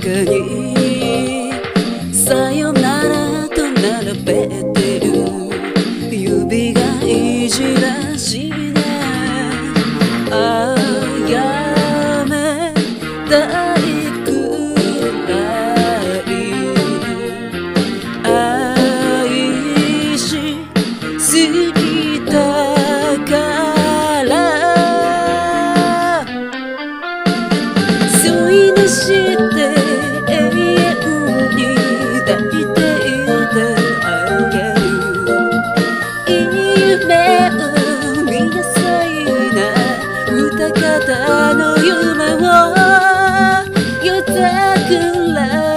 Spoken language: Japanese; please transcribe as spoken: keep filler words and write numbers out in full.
中にさよならと並べてる指がいじらしねあやめたいくらい愛しすぎたから添い寝して永遠に抱いていてあげる夢を見なさいな歌方の夢を夜桜